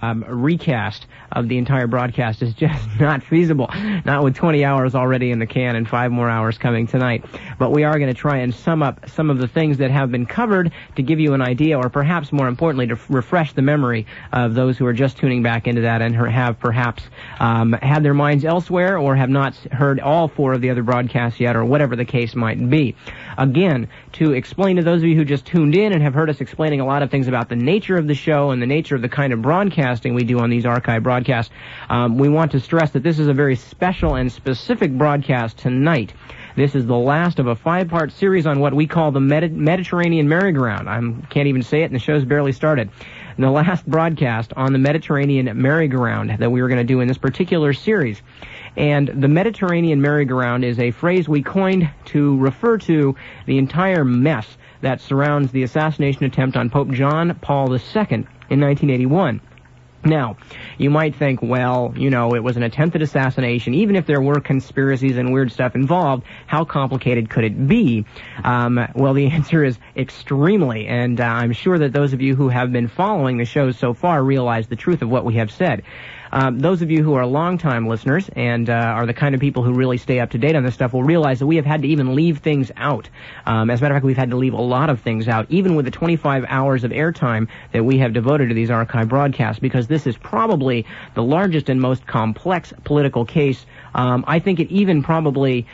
recast of the entire broadcast is just not feasible, not with 20 hours already in the can and 5 more hours coming tonight. But we are going to try and sum up some of the things that have been covered to give you an idea, or perhaps more importantly, to refresh the memory of those who are just tuning back into that and have perhaps had their minds elsewhere or have not heard all 4 of the other broadcasts yet, or whatever the case might be. Again, to explain to those of you who just tuned in and have heard us explaining a lot of things about the nature of the show and the nature of the kind of broadcasting we do on these archive broadcasts, we want to stress that this is a very special and specific broadcast tonight. This is the last of a 5-part series on what we call the Mediterranean merry-go-round. I can't even say it, and the show's barely started. The last broadcast on the Mediterranean merry-go-round that we were going to do in this particular series. And the Mediterranean merry-go-round is a phrase we coined to refer to the entire mess that surrounds the assassination attempt on Pope John Paul II in 1981. Now, you might think, well, you know, it was an attempted assassination. Even if there were conspiracies and weird stuff involved, how complicated could it be? Well, the answer is extremely, and I'm sure that those of you who have been following the show so far realize the truth of what we have said. Those of you who are longtime listeners and are the kind of people who really stay up to date on this stuff will realize that we have had to even leave things out. As a matter of fact, we've had to leave a lot of things out, even with the 25 hours of airtime that we have devoted to these archive broadcasts, because this is probably the largest and most complex political case. I think it even probably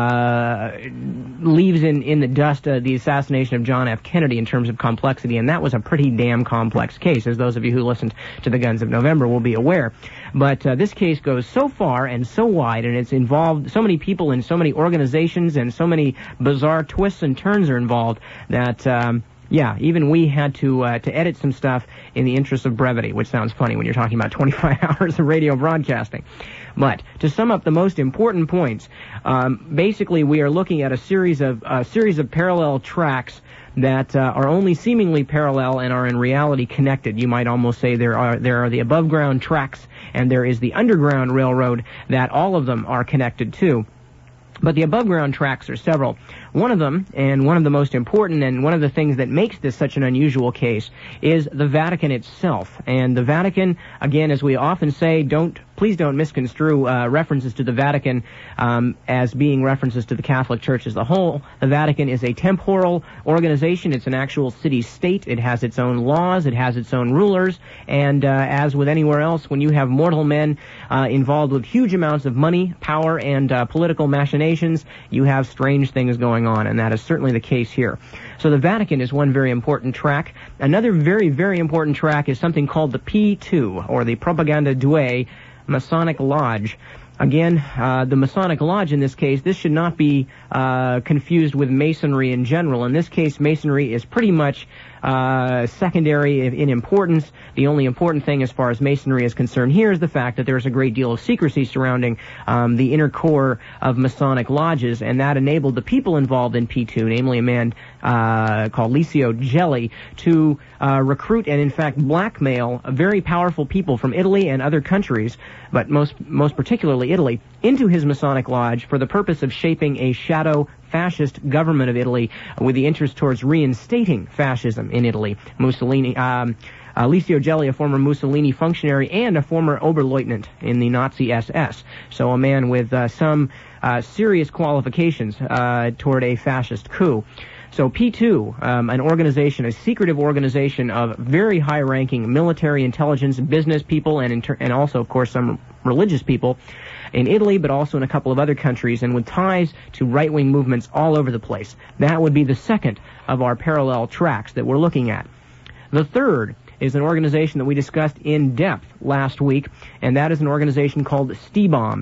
leaves in the dust the assassination of John F. Kennedy in terms of complexity, and that was a pretty damn complex case, as those of you who listened to the Guns of November will be aware. But this case goes so far and so wide, and it's involved so many people and so many organizations, and so many bizarre twists and turns are involved that yeah, even we had to edit some stuff in the interest of brevity, which sounds funny when you're talking about 25 hours of radio broadcasting. But to sum up the most important points, basically we are looking at a series of parallel tracks that are only seemingly parallel and are in reality connected. You might almost say there are the above ground tracks and there is the underground railroad that all of them are connected to. But the above ground tracks are several. One of them, and one of the most important, and one of the things that makes this such an unusual case, is the Vatican itself. And the Vatican, again, as we often say, please don't misconstrue references to the Vatican as being references to the Catholic Church as a whole. The Vatican is a temporal organization. It's an actual city-state. It has its own laws. It has its own rulers. And as with anywhere else, when you have mortal men involved with huge amounts of money, power, and political machinations, you have strange things going on, and that is certainly the case here. So the Vatican is one very important track. Another very, very important track is something called the P2, or the Propaganda Due Masonic Lodge. Again, the Masonic Lodge in this case, this should not be confused with Masonry in general. In this case, Masonry is pretty much secondary in importance. The only important thing as far as Masonry is concerned here is the fact that there's a great deal of secrecy surrounding the inner core of Masonic lodges, and that enabled the people involved in P2, namely a man called Licio Gelli, to recruit and in fact blackmail very powerful people from Italy and other countries, but most particularly Italy, into his Masonic lodge for the purpose of shaping a shadow fascist government of Italy with the interest towards reinstating fascism in Italy. Mussolini, Licio Gelli, a former Mussolini functionary and a former Oberleutnant in the Nazi SS. So a man with some serious qualifications toward a fascist coup. So P2, an organization, a secretive organization of very high-ranking military intelligence, business people, and also, of course, some religious people in Italy, but also in a couple of other countries, and with ties to right-wing movements all over the place. That would be the second of our parallel tracks that we're looking at. The third is an organization that we discussed in depth last week, and that is an organization called STIBAM,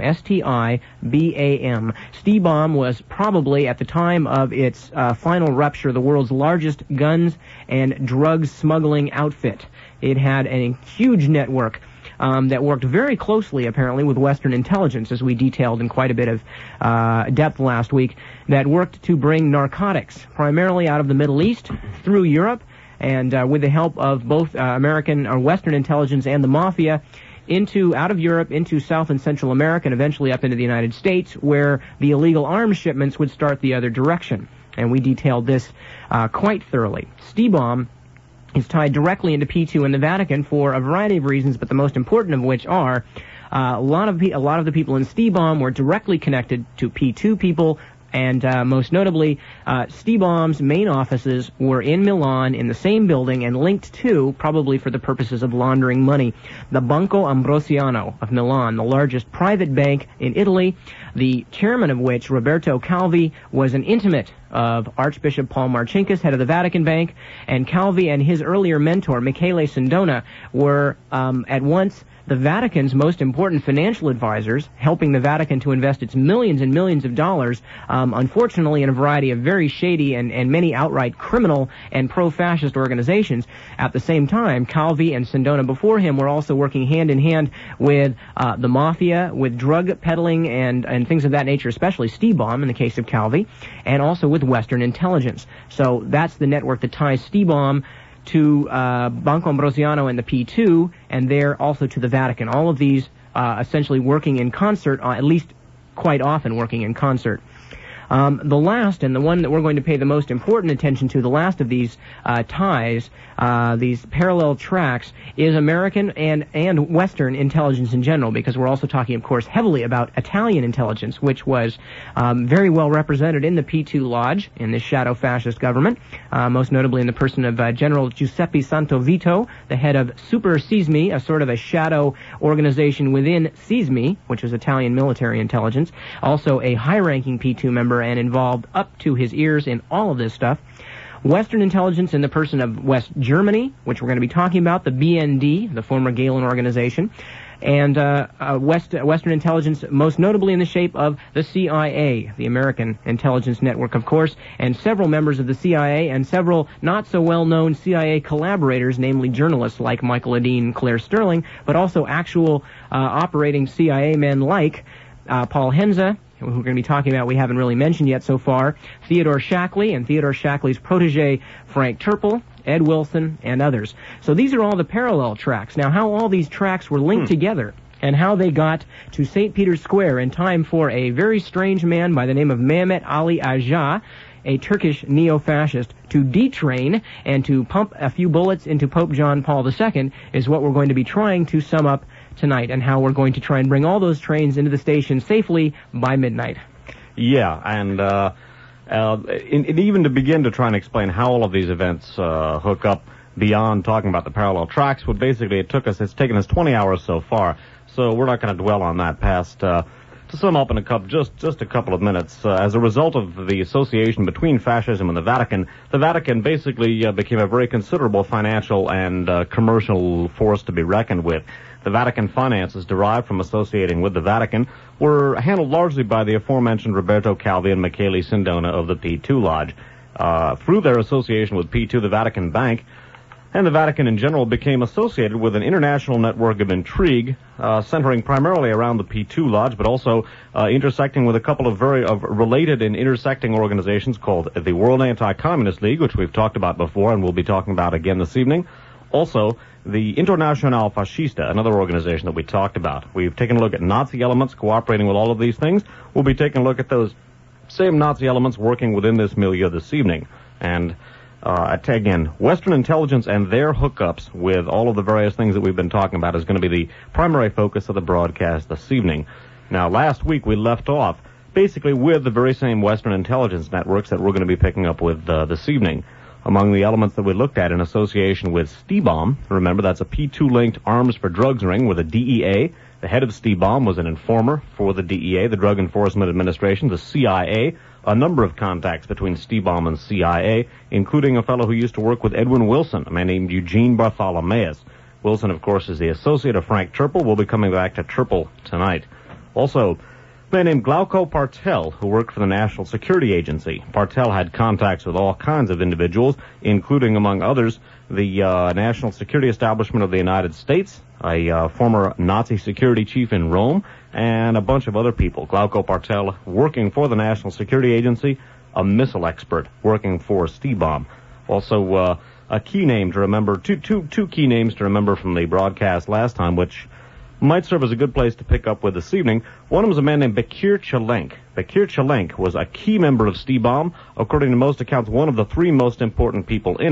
S-T-I-B-A-M. STIBAM was probably, at the time of its final rupture, the world's largest guns and drugs smuggling outfit. It had a huge network that worked very closely, apparently, with Western intelligence, as we detailed in quite a bit of depth last week, that worked to bring narcotics, primarily out of the Middle East, through Europe, and with the help of both American or Western intelligence and the Mafia, out of Europe, into South and Central America, and eventually up into the United States, where the illegal arms shipments would start the other direction. And we detailed this quite thoroughly. STIBAM is tied directly into P2 in the Vatican for a variety of reasons, but the most important of which are a lot of the people in Stiebom were directly connected to P2 people, and most notably, Stiebom's main offices were in Milan in the same building and linked to, probably for the purposes of laundering money, the Banco Ambrosiano of Milan, the largest private bank in Italy, the chairman of which, Roberto Calvi, was an intimate of Archbishop Paul Marcinkus, head of the Vatican Bank, and Calvi and his earlier mentor, Michele Sindona, were at once the Vatican's most important financial advisors, helping the Vatican to invest its millions and millions of dollars, unfortunately in a variety of very shady and many outright criminal and pro-fascist organizations. At the same time, Calvi and Sindona before him were also working hand in hand with the mafia, with drug peddling and things of that nature, especially Stiebom in the case of Calvi, and also with Western intelligence. So that's the network that ties Stiebom to Banco Ambrosiano and the P2, and there also to the Vatican. All of these essentially working in concert, at least quite often working in concert. The last, and the one that we're going to pay the most important attention to, the last of these ties, these parallel tracks, is American and Western intelligence in general, because we're also talking, of course, heavily about Italian intelligence, which was very well represented in the P2 Lodge, in this shadow fascist government, most notably in the person of General Giuseppe Santovito, the head of Super Sismi, a sort of a shadow organization within Sismi, which was Italian military intelligence, also a high-ranking P2 member and involved up to his ears in all of this stuff. Western intelligence in the person of West Germany, which we're going to be talking about, the BND, the former Gehlen organization, and Western intelligence most notably in the shape of the CIA, the American intelligence network, of course, and several members of the CIA and several not-so-well-known CIA collaborators, namely journalists like Michael Adine, Claire Sterling, but also actual operating CIA men like Paul Henze, who we're going to be talking about, we haven't really mentioned yet so far, Theodore Shackley, and Theodore Shackley's protege, Frank Turple, Ed Wilson, and others. So these are all the parallel tracks. Now, how all these tracks were linked together and how they got to St. Peter's Square in time for a very strange man by the name of Mehmet Ali Agca, a Turkish neo-fascist, to detrain and to pump a few bullets into Pope John Paul II is what we're going to be trying to sum up tonight, and how we're going to try and bring all those trains into the station safely by midnight. Yeah, and even to begin to try and explain how all of these events hook up beyond talking about the parallel tracks, what basically it's taken us 20 hours so far, so we're not going to dwell on that past, to sum up in just a couple of minutes. As a result of the association between fascism and the Vatican basically became a very considerable financial and commercial force to be reckoned with. The Vatican finances derived from associating with the Vatican were handled largely by the aforementioned Roberto Calvi and Michele Sindona of the P2 Lodge. Through their association with P2, the Vatican Bank and the Vatican in general became associated with an international network of intrigue, centering primarily around the P2 Lodge, but also intersecting with a couple of related and intersecting organizations called the World Anti-Communist League, which we've talked about before and we'll be talking about again this evening. Also, the Internacional Fascista, another organization that we talked about. We've taken a look at Nazi elements cooperating with all of these things. We'll be taking a look at those same Nazi elements working within this milieu this evening. And again, Western intelligence and their hookups with all of the various things that we've been talking about is going to be the primary focus of the broadcast this evening. Now, last week we left off basically with the very same Western intelligence networks that we're going to be picking up with this evening. Among the elements that we looked at in association with Stiebom, remember that's a P2-linked arms for drugs ring with the DEA. The head of Stiebom was an informer for the DEA, the Drug Enforcement Administration, the CIA, a number of contacts between Stiebom and CIA, including a fellow who used to work with Edwin Wilson, a man named Eugene Bartholomeus. Wilson, of course, is the associate of Frank Turple. We'll be coming back to Turple tonight. Also, a man named Glauco Partel, who worked for the National Security Agency. Partel had contacts with all kinds of individuals, including, among others, the National Security Establishment of the United States, a former Nazi security chief in Rome, and a bunch of other people. Glauco Partel working for the National Security Agency, a missile expert working for Stiebom. Also, a key name to remember, two key names to remember from the broadcast last time, which might serve as a good place to pick up with this evening. One of them was a man named Bekir Çelenk. Bekir Çelenk was a key member of Stiebom, according to most accounts, one of the three most important people in it.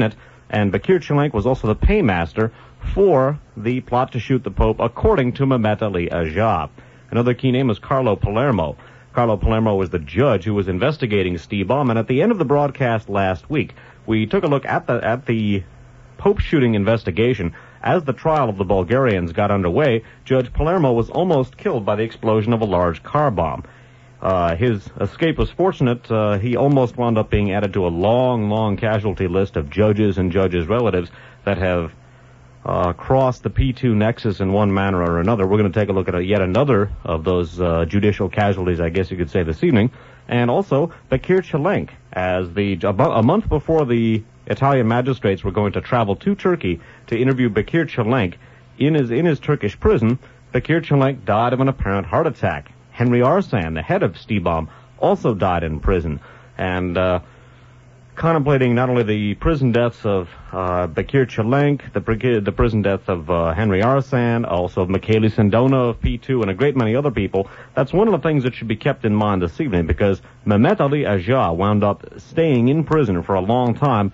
And Bakir Chilenk was also the paymaster for the plot to shoot the Pope, according to Mehmet Ali Ajah. Another key name is Carlo Palermo. Carlo Palermo was the judge who was investigating Stiebaum, and at the end of the broadcast last week, we took a look at the Pope shooting investigation. As the trial of the Bulgarians got underway, Judge Palermo was almost killed by the explosion of a large car bomb. His escape was fortunate. He almost wound up being added to a long, long casualty list of judges and judges' relatives that have crossed the P2 nexus in one manner or another. We're going to take a look at yet another of those judicial casualties, I guess you could say, this evening. And also Bakir Chilenk, as a month before the Italian magistrates were going to travel to Turkey to interview Bakir Chilenk in his Turkish prison. Bakir Chilenk died of an apparent heart attack. Henry Arsan, the head of Stiebaum, also died in prison. And contemplating not only the prison deaths of Bakir Chilenk, the prison death of Henry Arsan, also of Michele Sindona of P2, and a great many other people, that's one of the things that should be kept in mind this evening, because Mehmet Ali Ajah wound up staying in prison for a long time,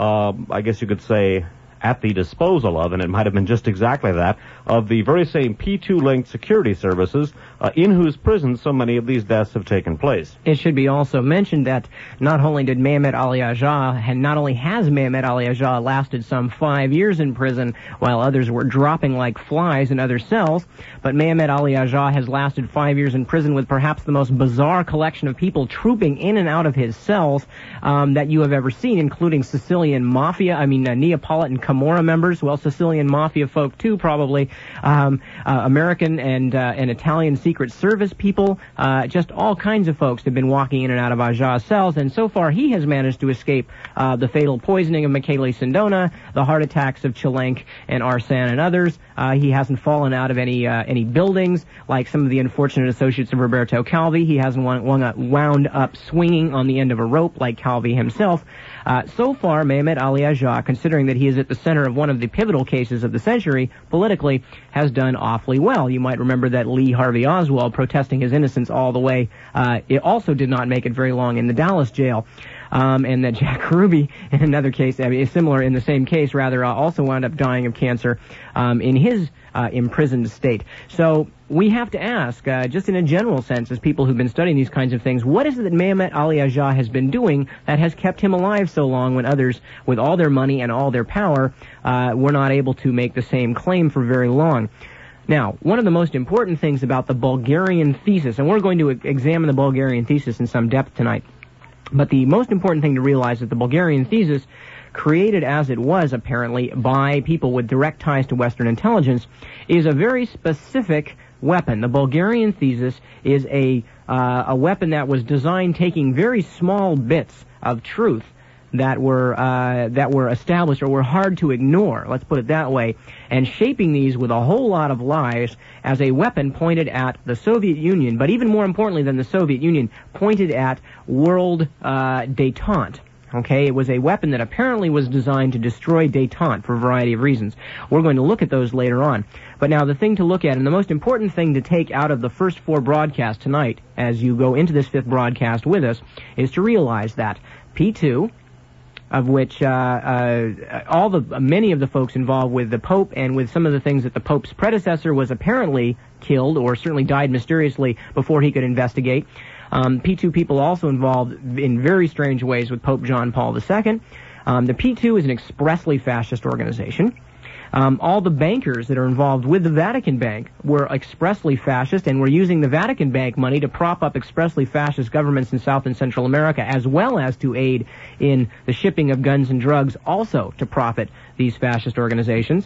I guess you could say, at the disposal of, and it might have been just exactly that, of the very same P2-linked security services in whose prisons so many of these deaths have taken place. It should be also mentioned that not only did Mehmet Ali Ajah, and not only has Mehmet Ali Ajah lasted some 5 years in prison while others were dropping like flies in other cells, but Mehmet Ali Ajah has lasted 5 years in prison with perhaps the most bizarre collection of people trooping in and out of his cells that you have ever seen, including Sicilian Mafia, Neapolitan Camorra members, well, Sicilian Mafia folk too, probably, American and Italian Secret Service people, just all kinds of folks have been walking in and out of Ajah's cells, and so far he has managed to escape the fatal poisoning of Michele Sindona, the heart attacks of Chilenk and Arsan and others. He hasn't fallen out of any buildings like some of the unfortunate associates of Roberto Calvi. He hasn't wound up swinging on the end of a rope like Calvi himself. So far, Mehmet Ali Ajah, considering that he is at the center of one of the pivotal cases of the century, politically, has done awfully well. You might remember that Lee Harvey Oswald, protesting his innocence all the way, it also did not make it very long in the Dallas jail. And that Jack Ruby, in another case, similar in the same case, rather, also wound up dying of cancer in his imprisoned state. So we have to ask, just in a general sense, as people who've been studying these kinds of things, what is it that Mehmet Ali Ajah has been doing that has kept him alive so long when others, with all their money and all their power, were not able to make the same claim for very long? Now, one of the most important things about the Bulgarian thesis, and we're going to examine the Bulgarian thesis in some depth tonight, but the most important thing to realize is that the Bulgarian thesis, created as it was apparently by people with direct ties to Western intelligence, is a very specific weapon. The Bulgarian thesis is a weapon that was designed taking very small bits of truth that were established or were hard to ignore, let's put it that way, and shaping these with a whole lot of lies as a weapon pointed at the Soviet Union, but even more importantly than the Soviet Union, pointed at world détente. Okay, it was a weapon that apparently was designed to destroy détente for a variety of reasons. We're going to look at those later on. But now the thing to look at, and the most important thing to take out of the first four broadcasts tonight, as you go into this fifth broadcast with us, is to realize that P2, of which many of the folks involved with the Pope and with some of the things that the Pope's predecessor was apparently killed or certainly died mysteriously before he could investigate. P2 people also involved in very strange ways with Pope John Paul II. The P2 is an expressly fascist organization. All the bankers that are involved with the Vatican Bank were expressly fascist and were using the Vatican Bank money to prop up expressly fascist governments in South and Central America, as well as to aid in the shipping of guns and drugs, also to profit these fascist organizations.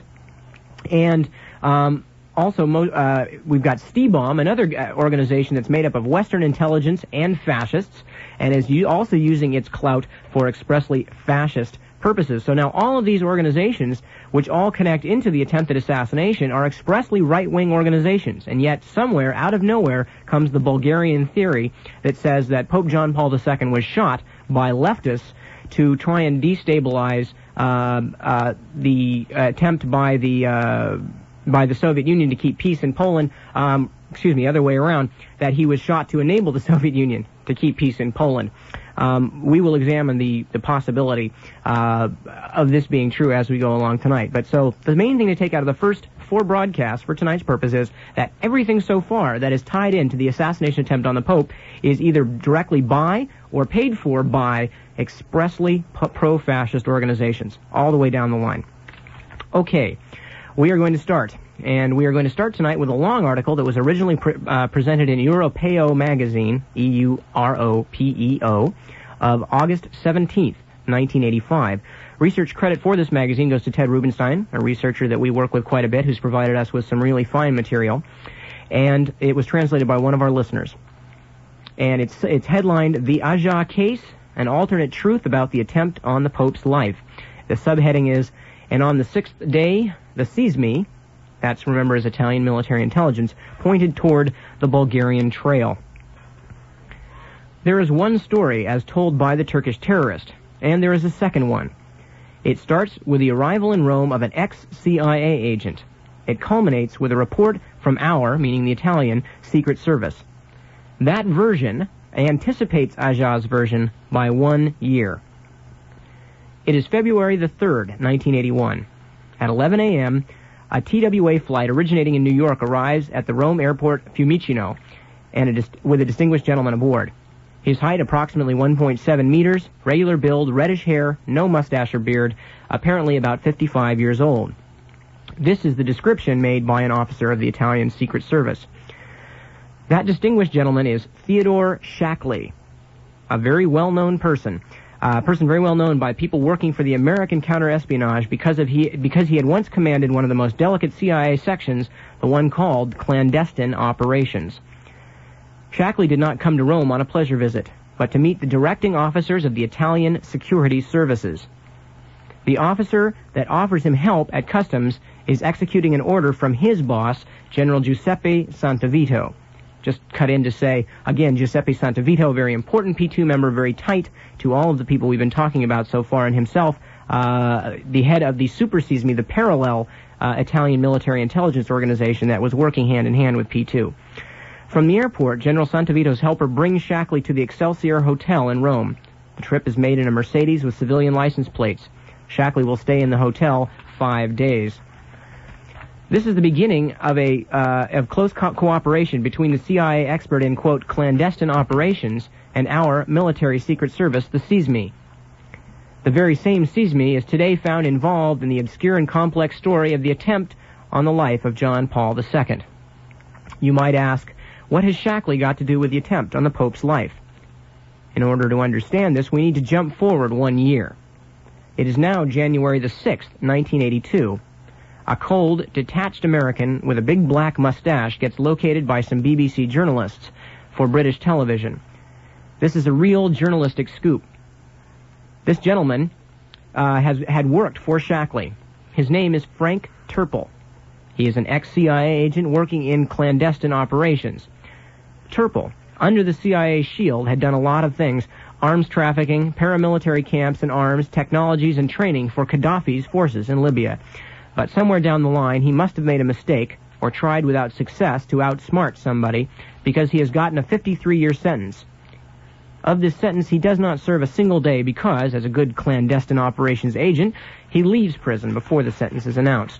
And also, we've got Stiebaum, another organization that's made up of Western intelligence and fascists, and is also using its clout for expressly fascist purposes. So now all of these organizations, which all connect into the attempted assassination, are expressly right-wing organizations. And yet somewhere, out of nowhere, comes the Bulgarian theory that says that Pope John Paul II was shot by leftists to try and destabilize the attempt by the Soviet Union to keep peace in Poland, the other way around, that he was shot to enable the Soviet Union to keep peace in Poland. We will examine the possibility of this being true as we go along tonight. But so the main thing to take out of the first 4 broadcasts for tonight's purpose is that everything so far that is tied into the assassination attempt on the Pope is either directly by or paid for by expressly pro-fascist organizations, all the way down the line. Okay, we are going to start. And we are going to start tonight with a long article that was originally presented in Europeo magazine, EUROPEO, of August 17th, 1985. Research credit for this magazine goes to Ted Rubenstein, a researcher that we work with quite a bit, who's provided us with some really fine material. And it was translated by one of our listeners. And it's headlined, The Aja Case, An Alternate Truth About the Attempt on the Pope's Life. The subheading is, And on the 6th day, the Sismi, that's, remember, is Italian military intelligence, pointed toward the Bulgarian Trail. There is one story as told by the Turkish terrorist, and there is a second one. It starts with the arrival in Rome of an ex-CIA agent. It culminates with a report from our, meaning the Italian, Secret Service. That version anticipates Aja's version by 1 year. It is February the 3rd, 1981. At 11 a.m., a TWA flight originating in New York arrives at the Rome airport Fiumicino and with a distinguished gentleman aboard. His height approximately 1.7 meters, regular build, reddish hair, no mustache or beard, apparently about 55 years old. This is the description made by an officer of the Italian Secret Service. That distinguished gentleman is Theodore Shackley, a very well-known person. A person very well known by people working for the American counterespionage because he had once commanded one of the most delicate CIA sections, the one called Clandestine Operations. Shackley did not come to Rome on a pleasure visit, but to meet the directing officers of the Italian security services. The officer that offers him help at customs is executing an order from his boss, General Giuseppe Santavito. Just cut in to say, again, Giuseppe Santavito, very important P2 member, very tight to all of the people we've been talking about so far, and himself, the head of the Super Sismi, the parallel Italian military intelligence organization that was working hand-in-hand with P2. From the airport, General Santavito's helper brings Shackley to the Excelsior Hotel in Rome. The trip is made in a Mercedes with civilian license plates. Shackley will stay in the hotel 5 days. This is the beginning of close cooperation between the CIA expert in, quote, clandestine operations and our military secret service, the Sismi. The very same Sismi is today found involved in the obscure and complex story of the attempt on the life of John Paul II. You might ask, what has Shackley got to do with the attempt on the Pope's life? In order to understand this, we need to jump forward 1 year. It is now January the 6th, 1982. A cold, detached American with a big black mustache gets located by some BBC journalists for British television. This is a real journalistic scoop. This gentleman had worked for Shackley. His name is Frank Turple. He is an ex-CIA agent working in clandestine operations. Turple, under the CIA shield, had done a lot of things: arms trafficking, paramilitary camps and arms, technologies, and training for Gaddafi's forces in Libya. But somewhere down the line, he must have made a mistake or tried without success to outsmart somebody, because he has gotten a 53-year sentence. Of this sentence, he does not serve a single day because, as a good clandestine operations agent, he leaves prison before the sentence is announced.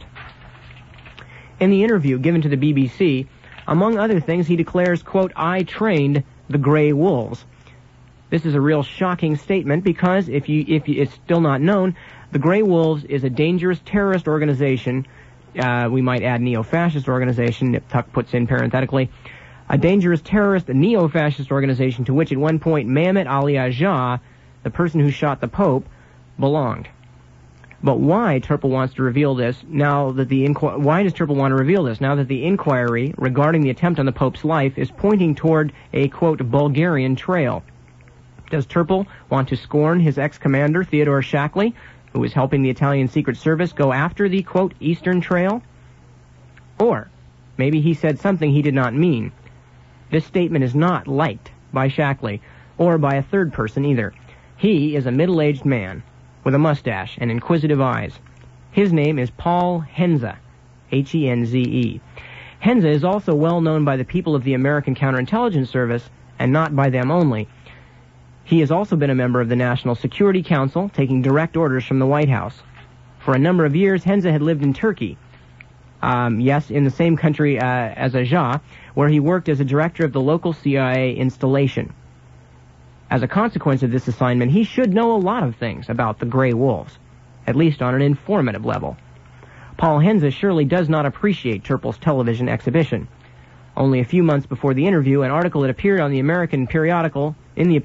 In the interview given to the BBC, among other things, he declares, quote, I trained the Grey Wolves. This is a real shocking statement because, if it's still not known, the Grey Wolves is a dangerous terrorist organization, we might add neo-fascist organization, if Tuck puts in parenthetically, a dangerous terrorist neo-fascist organization to which at one point Mehmet Ali Aja, the person who shot the Pope, belonged. But why Turple wants to reveal this now that why does Turple want to reveal this now that the inquiry regarding the attempt on the Pope's life is pointing toward a, quote, Bulgarian trail? Does Turple want to scorn his ex-commander, Theodore Shackley, who was helping the Italian Secret Service go after the, quote, Eastern Trail? Or maybe he said something he did not mean. This statement is not liked by Shackley, or by a third person either. He is a middle-aged man with a mustache and inquisitive eyes. His name is Paul Henze, H-E-N-Z-E. Henze is also well known by the people of the American Counterintelligence Service, and not by them only. He has also been a member of the National Security Council, taking direct orders from the White House. For a number of years, Henze had lived in Turkey. Yes, in the same country as Ajah, where he worked as a director of the local CIA installation. As a consequence of this assignment, he should know a lot of things about the Grey Wolves, at least on an informative level. Paul Henze surely does not appreciate Turpel's television exhibition. Only a few months before the interview, an article had appeared on the American periodical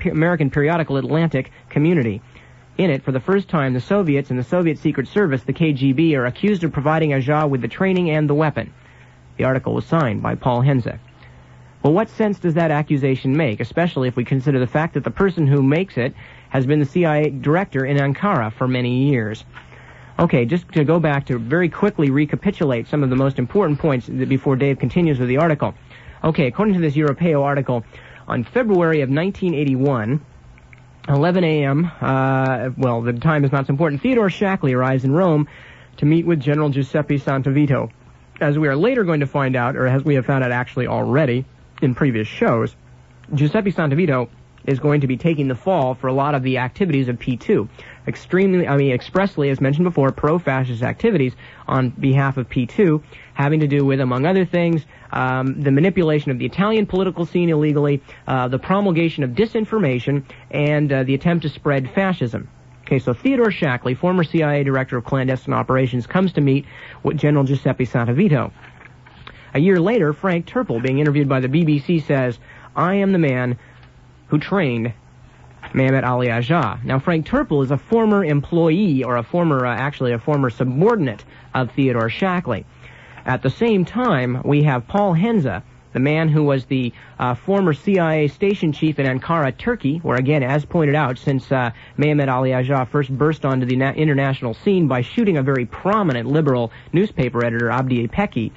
Atlantic Community. In it, for the first time, the Soviets and the Soviet Secret Service, the KGB, are accused of providing Ajah with the training and the weapon. The article was signed by Paul Henze. Well, what sense does that accusation make, especially if we consider the fact that the person who makes it has been the CIA director in Ankara for many years? Okay, just to go back to very quickly recapitulate some of the most important points before Dave continues with the article. Okay, according to this Europeo article, on February of 1981, 11 a.m., well, the time is not so important, Theodore Shackley arrives in Rome to meet with General Giuseppe Santavito. As we are later going to find out, or as we have found out actually already in previous shows, Giuseppe Santavito is going to be taking the fall for a lot of the activities of P2. Expressly, as mentioned before, pro-fascist activities on behalf of P2, having to do with, among other things, the manipulation of the Italian political scene illegally, the promulgation of disinformation, and the attempt to spread fascism. Okay, so Theodore Shackley, former CIA director of clandestine operations, comes to meet with General Giuseppe Santavito. A year later, Frank Turpel, being interviewed by the BBC, says, "I am the man who trained Mehmet Ali Ajah." Now, Frank Turpel is a former employee, or a former subordinate of Theodore Shackley. At the same time, we have Paul Henze, the man who was the former CIA station chief in Ankara, Turkey, where, again, as pointed out, since Mehmet Ali Ajah first burst onto the international scene by shooting a very prominent liberal newspaper editor, Abdi Peki,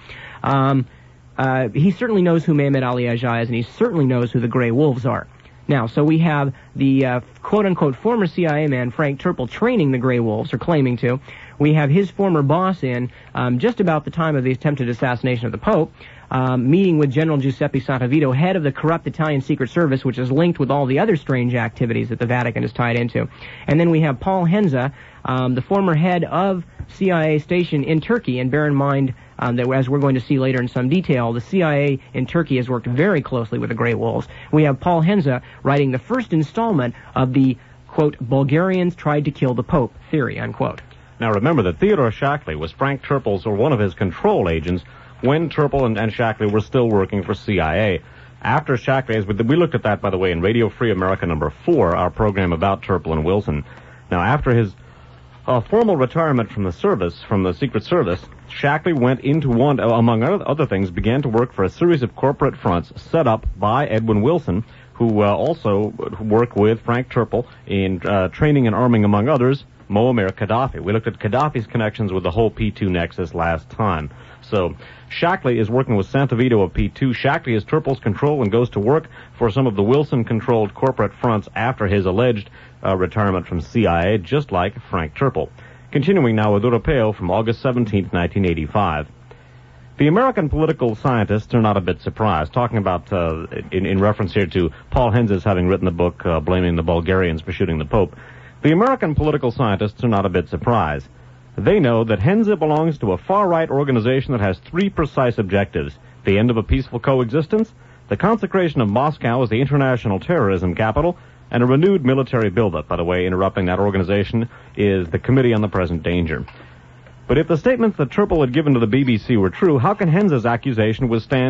he certainly knows who Mehmet Ali Ajah is, and he certainly knows who the Grey Wolves are. Now, so we have the quote-unquote former CIA man, Frank Turpel, training the Grey Wolves, or claiming to. We have his former boss in, just about the time of the attempted assassination of the Pope, meeting with General Giuseppe Santavito, head of the corrupt Italian Secret Service, which is linked with all the other strange activities that the Vatican is tied into. And then we have Paul Henze, the former head of CIA station in Turkey, and bear in mind that, as we're going to see later in some detail, the CIA in Turkey has worked very closely with the Grey Wolves. We have Paul Henze writing the first installment of the, quote, Bulgarians tried to kill the Pope theory, unquote. Now remember that Theodore Shackley was Frank Turpel's, or one of his control agents, when Turpel and Shackley were still working for CIA. After Shackley, as we looked at that, by the way, in Radio Free America number 4, our program about Turpel and Wilson. Now, after his formal retirement from the service, from the Secret Service, Shackley went into one, among other things, began to work for a series of corporate fronts set up by Edwin Wilson, who also worked with Frank Turpel in training and arming, among others, Muammar Gaddafi. We looked at Gaddafi's connections with the whole P2 nexus last time. So Shackley is working with Santavito of P2. Shackley is Turpel's control and goes to work for some of the Wilson-controlled corporate fronts after his alleged retirement from CIA, just like Frank Turpel. Continuing now with Europeo from August 17, 1985. The American political scientists are not a bit surprised, talking about, in reference here to Paul Henze's having written the book blaming the Bulgarians for shooting the Pope. The American political scientists are not a bit surprised. They know that Henze belongs to a far-right organization that has three precise objectives: the end of a peaceful coexistence, the consecration of Moscow as the international terrorism capital, and a renewed military buildup. By the way, interrupting that organization is the Committee on the Present Danger. But if the statements that Turpel had given to the BBC were true, how can Henze's accusation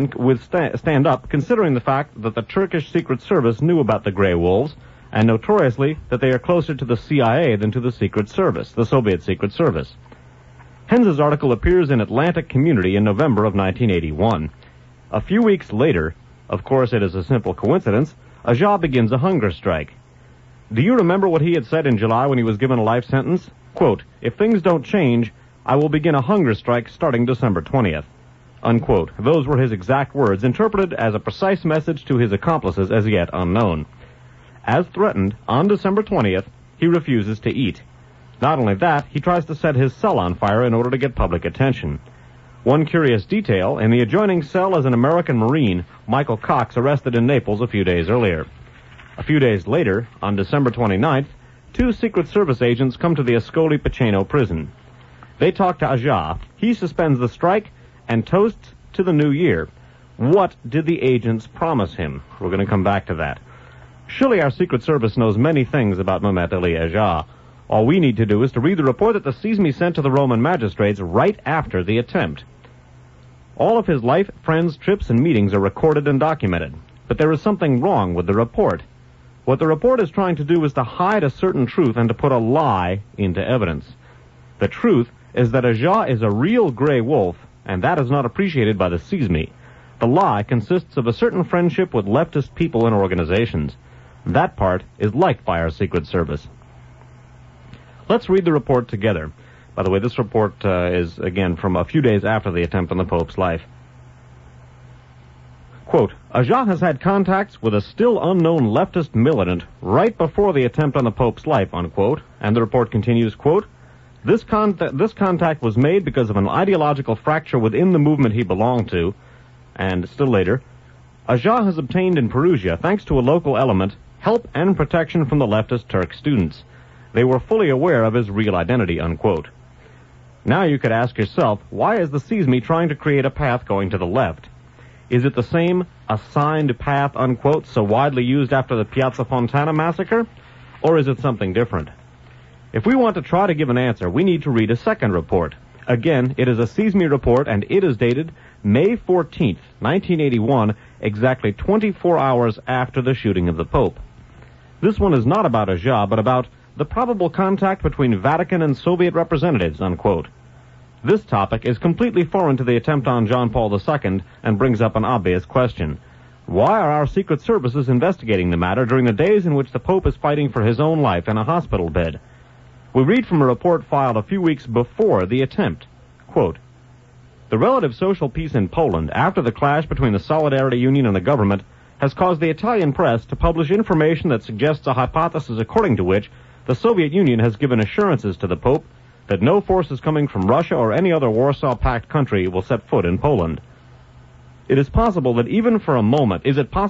stand up, considering the fact that the Turkish Secret Service knew about the Grey Wolves, and notoriously that they are closer to the CIA than to the Secret Service, the Soviet Secret Service? Henze's article appears in Atlantic Community in November of 1981. A few weeks later, of course it is a simple coincidence, Ajah begins a hunger strike. Do you remember what he had said in July when he was given a life sentence? Quote, "If things don't change, I will begin a hunger strike starting December 20th. Unquote. Those were his exact words, interpreted as a precise message to his accomplices as yet unknown. As threatened, on December 20th, he refuses to eat. Not only that, he tries to set his cell on fire in order to get public attention. One curious detail, in the adjoining cell is an American Marine, Michael Cox, arrested in Naples a few days earlier. A few days later, on December 29th, 2 Secret Service agents come to the Ascoli Piceno prison. They talk to Aja. He suspends the strike and toasts to the new year. What did the agents promise him? We're going to come back to that. Surely our Secret Service knows many things about Mehmet Ali Aja. All we need to do is to read the report that the Sismi sent to the Roman magistrates right after the attempt. All of his life, friends, trips, and meetings are recorded and documented. But there is something wrong with the report. What the report is trying to do is to hide a certain truth and to put a lie into evidence. The truth is that Aja is a real gray wolf, and that is not appreciated by the Sismi. The lie consists of a certain friendship with leftist people and organizations. That part is liked by our Secret Service. Let's read the report together. By the way, this report is, again, from a few days after the attempt on the Pope's life. Quote, Aja has had contacts with a still unknown leftist militant right before the attempt on the Pope's life, unquote. And the report continues, quote, This contact was made because of an ideological fracture within the movement he belonged to. And still later, Aja has obtained in Perugia, thanks to a local element, help and protection from the leftist Turk students. They were fully aware of his real identity, unquote. Now you could ask yourself, why is the Sismi trying to create a path going to the left? Is it the same assigned path, unquote, so widely used after the Piazza Fontana massacre? Or is it something different? If we want to try to give an answer, we need to read a second report. Again, it is a Sismi report, and it is dated May 14th, 1981, exactly 24 hours after the shooting of the Pope. This one is not about Aja, but about the probable contact between Vatican and Soviet representatives, unquote. This topic is completely foreign to the attempt on John Paul II and brings up an obvious question. Why are our secret services investigating the matter during the days in which the Pope is fighting for his own life in a hospital bed? We read from a report filed a few weeks before the attempt. Quote, The relative social peace in Poland after the clash between the Solidarity Union and the government has caused the Italian press to publish information that suggests a hypothesis according to which the Soviet Union has given assurances to the Pope that no forces coming from Russia or any other Warsaw Pact country will set foot in Poland. Is it possible that even for a moment,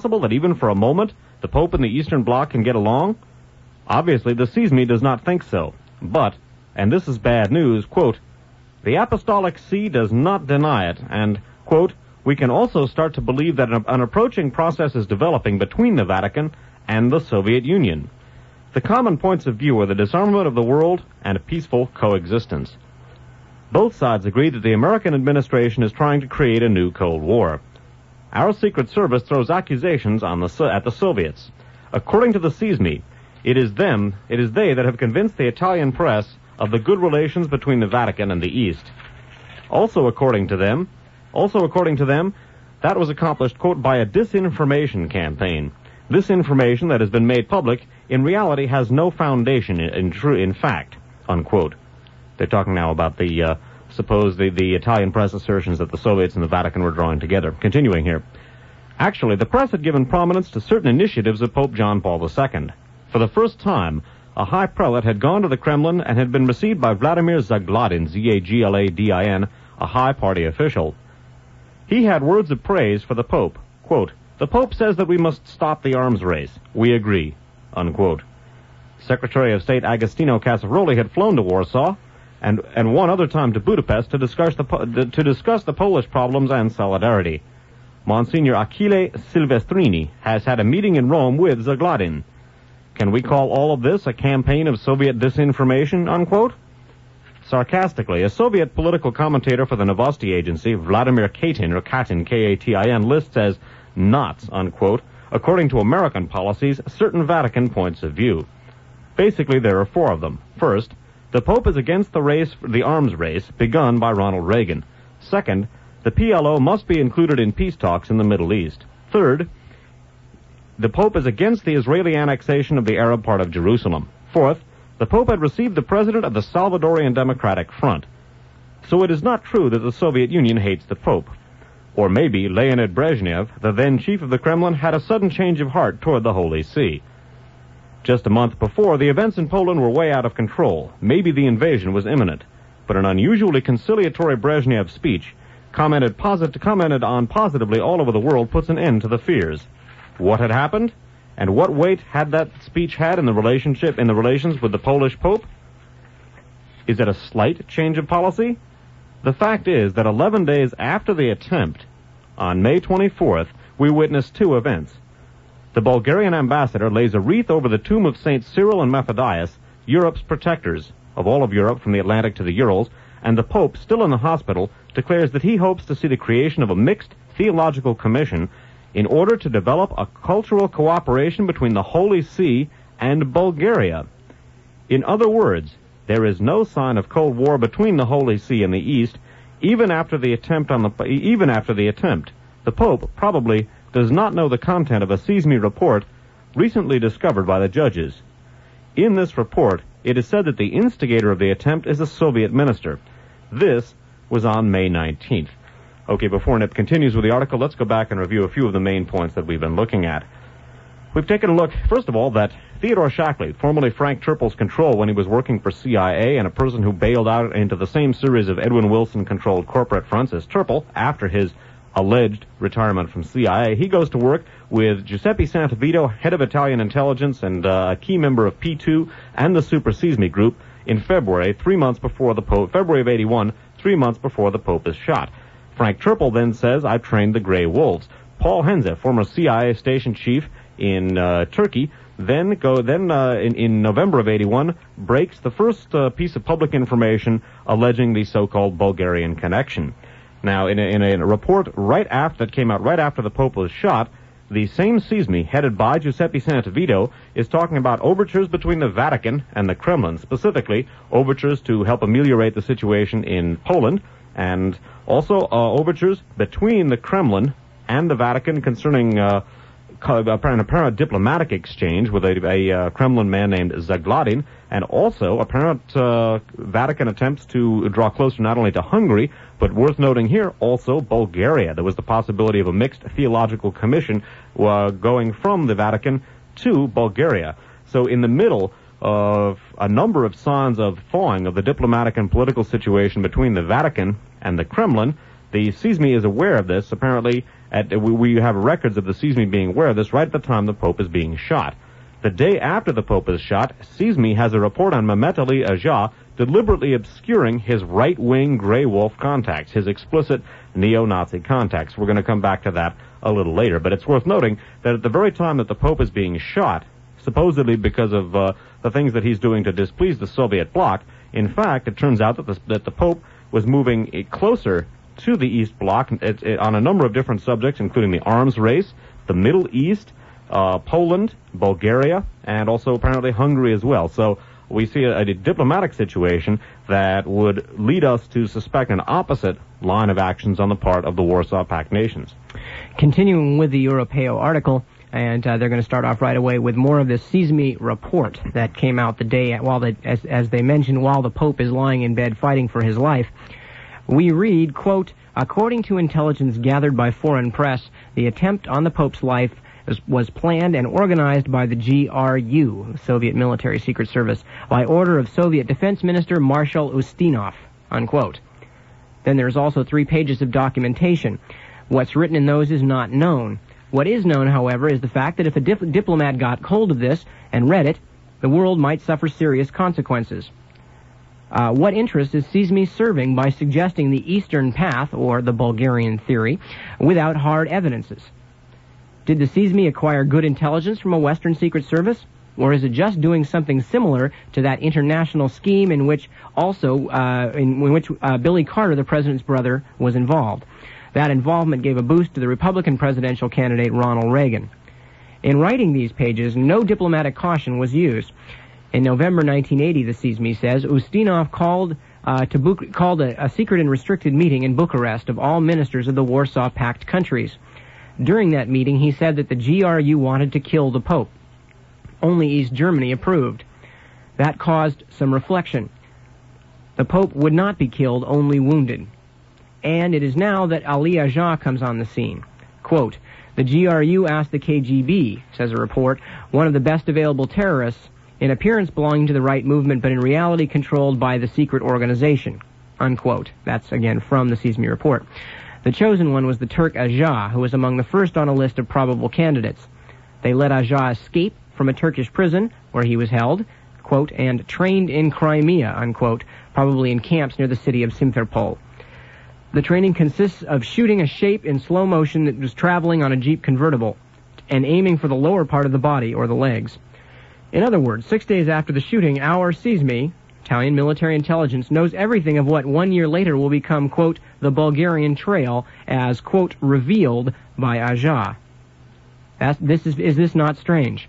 the Pope and the Eastern Bloc can get along? Obviously, the Sismi does not think so. But, and this is bad news, quote, the Apostolic See does not deny it, and, quote, we can also start to believe that an approaching process is developing between the Vatican and the Soviet Union. The common points of view are the disarmament of the world and peaceful coexistence. Both sides agree that the American administration is trying to create a new Cold War. Our Secret Service throws accusations at the Soviets. According to the Sismi, it is they that have convinced the Italian press of the good relations between the Vatican and the East. Also according to them, that was accomplished, quote, by a disinformation campaign. This information that has been made public in reality has no foundation in fact, unquote. They're talking now about the Italian press assertions that the Soviets and the Vatican were drawing together. Continuing here. Actually, the press had given prominence to certain initiatives of Pope John Paul II. For the first time, a high prelate had gone to the Kremlin and had been received by Vladimir Zagladin, Z-A-G-L-A-D-I-N, a high party official. He had words of praise for the Pope. Quote, the Pope says that we must stop the arms race. We agree, unquote. Secretary of State Agostino Casaroli had flown to Warsaw and one other time to Budapest to discuss the Polish problems and solidarity. Monsignor Achille Silvestrini has had a meeting in Rome with Zagladin. Can we call all of this a campaign of Soviet disinformation, unquote? Sarcastically, a Soviet political commentator for the Novosti Agency, Vladimir Katin, or Katin, K-A-T-I-N, lists as knots, unquote, according to American policies, certain Vatican points of view. Basically, there are 4 of them. First, the Pope is against the arms race begun by Ronald Reagan. Second, the PLO must be included in peace talks in the Middle East. Third, the Pope is against the Israeli annexation of the Arab part of Jerusalem. Fourth, the Pope had received the president of the Salvadorian Democratic Front. So it is not true that the Soviet Union hates the Pope. Or maybe Leonid Brezhnev, the then chief of the Kremlin, had a sudden change of heart toward the Holy See. Just a month before, the events in Poland were way out of control. Maybe the invasion was imminent. But an unusually conciliatory Brezhnev speech, commented on positively all over the world, puts an end to the fears. What had happened? And what weight had that speech had in the relations with the Polish Pope? Is it a slight change of policy? The fact is that 11 days after the attempt, on May 24th, we witnessed two events. The Bulgarian ambassador lays a wreath over the tomb of St. Cyril and Methodius, Europe's protectors of all of Europe from the Atlantic to the Urals, and the Pope, still in the hospital, declares that he hopes to see the creation of a mixed theological commission in order to develop a cultural cooperation between the Holy See and Bulgaria. In other words, there is no sign of Cold War between the Holy See and the East, even after the attempt. The Pope probably does not know the content of a CISME report recently discovered by the judges. In this report, it is said that the instigator of the attempt is a Soviet minister. This was on May 19th. Okay, before Nip continues with the article, let's go back and review a few of the main points that we've been looking at. We've taken a look, first of all, that Theodore Shackley, formerly Frank Turpel's control when he was working for CIA and a person who bailed out into the same series of Edwin Wilson-controlled corporate fronts as Turpel after his alleged retirement from CIA, he goes to work with Giuseppe Santavito, head of Italian intelligence and a key member of P2 and the Super CISME group in February, 3 months before the Pope, February of 81, 3 months before the Pope is shot. Frank Turpel then says, "I've trained the Grey Wolves." Paul Henze, former CIA station chief in Turkey, then in November of 81, breaks the first piece of public information alleging the so-called Bulgarian connection. Now, in a report that came out right after the Pope was shot, the same CISME, headed by Giuseppe Santavito, is talking about overtures between the Vatican and the Kremlin, specifically overtures to help ameliorate the situation in Poland, and also overtures between the Kremlin and the Vatican concerning an apparent diplomatic exchange with a Kremlin man named Zagladin, and also apparent Vatican attempts to draw closer not only to Hungary, but worth noting here, also Bulgaria. There was the possibility of a mixed theological commission going from the Vatican to Bulgaria. So in the middle of a number of signs of thawing of the diplomatic and political situation between the Vatican and the Kremlin, the CISME is aware of this. Apparently, we have records of the CISME being aware of this right at the time the Pope is being shot. The day after the Pope is shot, CISME has a report on Mehmet Ali Agha deliberately obscuring his right-wing Grey Wolf contacts, his explicit neo-Nazi contacts. We're going to come back to that a little later. But it's worth noting that at the very time that the Pope is being shot, supposedly because of the things that he's doing to displease the Soviet bloc, in fact, it turns out that the Pope was moving closer to the East Bloc on a number of different subjects, including the arms race, the Middle East, Poland, Bulgaria, and also apparently Hungary as well. So we see a diplomatic situation that would lead us to suspect an opposite line of actions on the part of the Warsaw Pact nations. Continuing with the Europeo article, and they're going to start off right away with more of this CISME report that came out the day, as they mentioned, while the Pope is lying in bed fighting for his life. We read, quote, "According to intelligence gathered by foreign press, the attempt on the Pope's life was planned and organized by the GRU, Soviet Military Secret Service, by order of Soviet Defense Minister Marshal Ustinov," unquote. Then there's also 3 pages of documentation. What's written in those is not known. What is known, however, is the fact that if a diplomat got hold of this and read it, the world might suffer serious consequences. What interest is CISME serving by suggesting the Eastern Path, or the Bulgarian theory, without hard evidences? Did the CISME acquire good intelligence from a Western Secret Service? Or is it just doing something similar to that international scheme in which Billy Carter, the president's brother, was involved? That involvement gave a boost to the Republican presidential candidate Ronald Reagan. In writing these pages, no diplomatic caution was used. In November 1980, the CISME says, Ustinov called a secret and restricted meeting in Bucharest of all ministers of the Warsaw Pact countries. During that meeting, he said that the GRU wanted to kill the Pope. Only East Germany approved. That caused some reflection. The Pope would not be killed, only wounded. And it is now that Ali Agha comes on the scene. Quote, "The GRU asked the KGB," says a report, "one of the best available terrorists, in appearance belonging to the right movement, but in reality controlled by the secret organization," unquote. That's, again, from the CISME report. The chosen one was the Turk Agha, who was among the first on a list of probable candidates. They let Aja escape from a Turkish prison where he was held, quote, and trained in Crimea, unquote, probably in camps near the city of Simferopol. The training consists of shooting a shape in slow motion that was traveling on a Jeep convertible and aiming for the lower part of the body or the legs. In other words, 6 days after the shooting, our CISMI, Italian military intelligence, knows everything of what 1 year later will become, quote, the Bulgarian Trail as, quote, revealed by Aja. Is this not strange?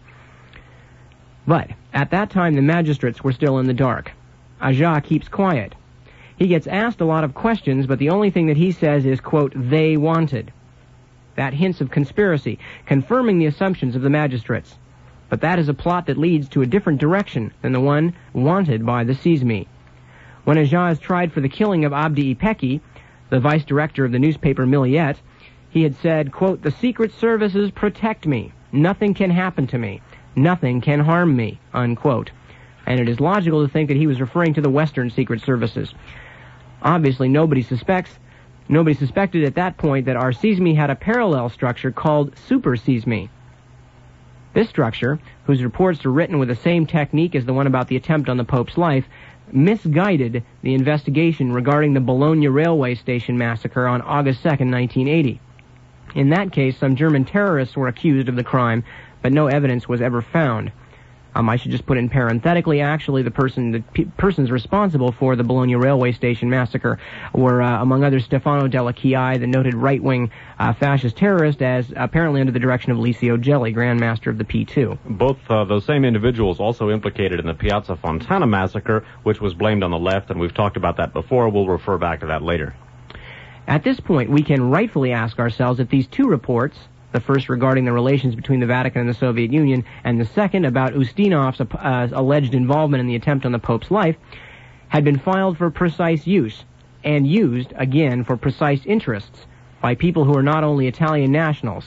But at that time, the magistrates were still in the dark. Aja keeps quiet. He gets asked a lot of questions, but the only thing that he says is, quote, they wanted. That hints of conspiracy, confirming the assumptions of the magistrates. But that is a plot that leads to a different direction than the one wanted by the CISMI. When Aja is tried for the killing of Abdi Ipeki, the vice director of the newspaper Milliyet, he had said, quote, the secret services protect me. Nothing can happen to me. Nothing can harm me, unquote. And it is logical to think that he was referring to the Western secret services. Obviously, nobody suspected at that point that our CISMI had a parallel structure called Super CISMI. This structure, whose reports are written with the same technique as the one about the attempt on the Pope's life, misguided the investigation regarding the Bologna railway station massacre on August 2nd, 1980. In that case, some German terrorists were accused of the crime, but no evidence was ever found. I should just put in parenthetically, actually, the persons responsible for the Bologna railway station massacre were, among others, Stefano Della Chiai, the noted right-wing fascist terrorist, as apparently under the direction of Licio Gelli, Grand Master of the P2. Both those same individuals also implicated in the Piazza Fontana massacre, which was blamed on the left, and we've talked about that before. We'll refer back to that later. At this point, we can rightfully ask ourselves if these two reports, the first regarding the relations between the Vatican and the Soviet Union, and the second about Ustinov's alleged involvement in the attempt on the Pope's life, had been filed for precise use, and used, again, for precise interests, by people who are not only Italian nationals,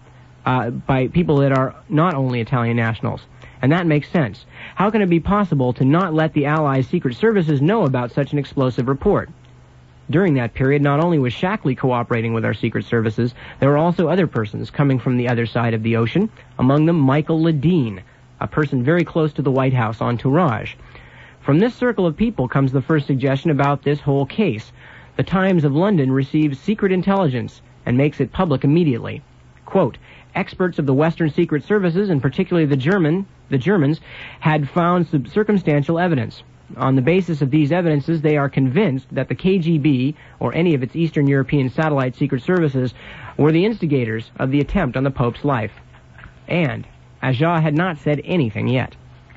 by people that are not only Italian nationals. And that makes sense. How can it be possible to not let the Allies' secret services know about such an explosive report? During that period, not only was Shackley cooperating with our secret services, there were also other persons coming from the other side of the ocean, among them Michael Ledeen, a person very close to the White House entourage. From this circle of people comes the first suggestion about this whole case. The Times of London receives secret intelligence and makes it public immediately. Quote, experts of the Western secret services, and particularly the Germans, had found circumstantial evidence. On the basis of these evidences, they are convinced that the KGB, or any of its Eastern European satellite secret services, were the instigators of the attempt on the Pope's life. And Aja had not said anything yet.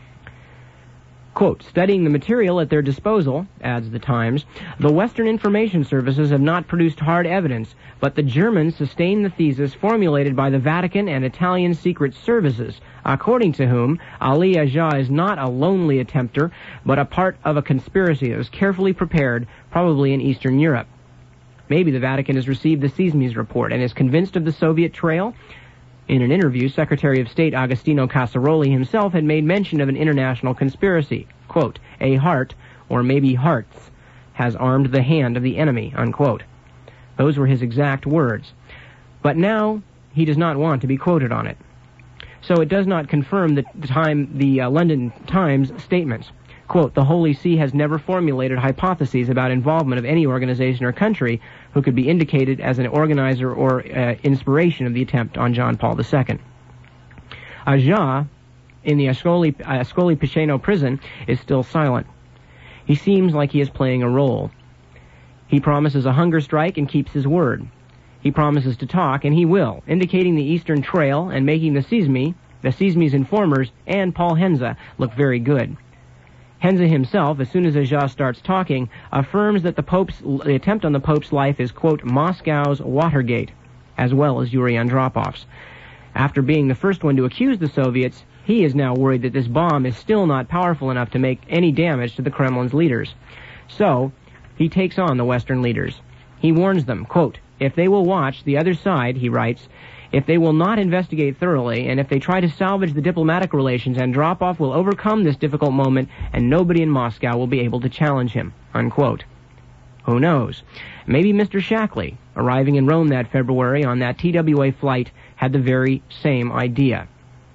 Quote, studying the material at their disposal, adds the Times, the Western information services have not produced hard evidence, but the Germans sustain the thesis formulated by the Vatican and Italian secret services, according to whom Ali Aja is not a lonely attempter, but a part of a conspiracy that was carefully prepared, probably in Eastern Europe. Maybe the Vatican has received the CISMI's report and is convinced of the Soviet trail. In an interview, Secretary of State Agostino Casaroli himself had made mention of an international conspiracy. Quote, a heart, or maybe hearts, has armed the hand of the enemy, unquote. Those were his exact words. But now he does not want to be quoted on it. So it does not confirm the London Times statements. Quote, the Holy See has never formulated hypotheses about involvement of any organization or country who could be indicated as an organizer or inspiration of the attempt on John Paul II. Aja, in the Ascoli Piceno prison, is still silent. He seems like he is playing a role. He promises a hunger strike and keeps his word. He promises to talk, and he will, indicating the Eastern Trail and making the CISMI's informers, and Paul Henze look very good. Henze himself, as soon as Aja starts talking, affirms that the attempt on the Pope's life is, quote, Moscow's Watergate, as well as Yuri Andropov's. After being the first one to accuse the Soviets, he is now worried that this bomb is still not powerful enough to make any damage to the Kremlin's leaders. So, he takes on the Western leaders. He warns them, quote, if they will watch the other side, he writes, if they will not investigate thoroughly, and if they try to salvage the diplomatic relations, Andropov will overcome this difficult moment, and nobody in Moscow will be able to challenge him, unquote. Who knows? Maybe Mr. Shackley, arriving in Rome that February on that TWA flight, had the very same idea.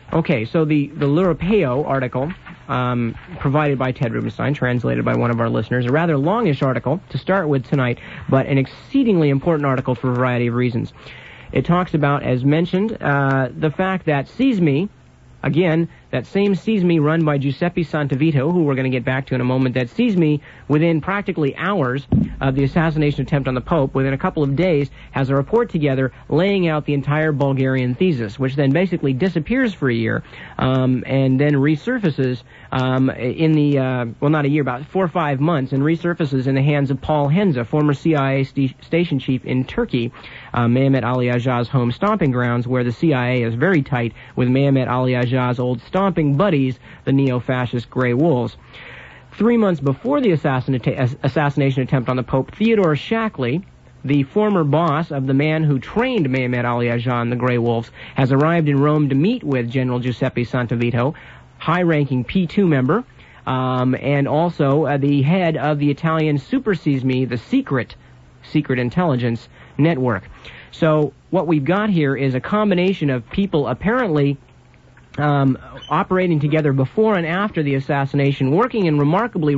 Okay, so the L'Europeo article provided by Ted Rubenstein, translated by one of our listeners, a rather longish article to start with tonight, but an exceedingly important article for a variety of reasons. It talks about, as mentioned, the fact that SEASME, again, that same SEASME run by Giuseppe Santavito, who we're going to get back to in a moment, that SEASME, within practically hours of the assassination attempt on the Pope, within a couple of days, has a report together laying out the entire Bulgarian thesis, which then basically disappears for a year, and then resurfaces in the, well, not a year, about 4 or 5 months, and resurfaces in the hands of Paul Henze, former CIA station chief in Turkey, Mehmet Ali Agha's home stomping grounds, where the CIA is very tight with Mehmet Ali Agha's old stomping buddies, the neo-fascist Grey Wolves. 3 months before the assassination attempt on the Pope, Theodore Shackley, the former boss of the man who trained Mehmet Ali Agha and the Grey Wolves, has arrived in Rome to meet with General Giuseppe Santavito, high-ranking P2 member, and also the head of the Italian Super SEASME, the secret intelligence network. So what we've got here is a combination of people apparently operating together before and after the assassination, working in remarkably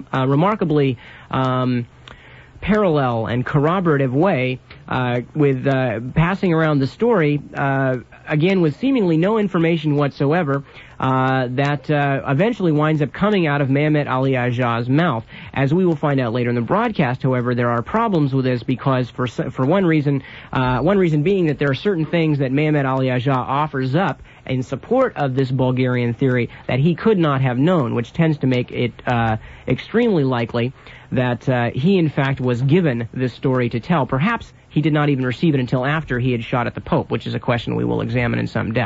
parallel and corroborative way, with passing around the story, again with seemingly no information whatsoever, that eventually winds up coming out of Mehmet Ali Agha's mouth. As we will find out later in the broadcast, however, there are problems with this because for one reason being that there are certain things that Mehmet Ali Agha offers up in support of this Bulgarian theory that he could not have known, which tends to make it extremely likely that he in fact was given this story to tell. Perhaps he did not even receive it until after he had shot at the Pope, which is a question we will examine in some depth.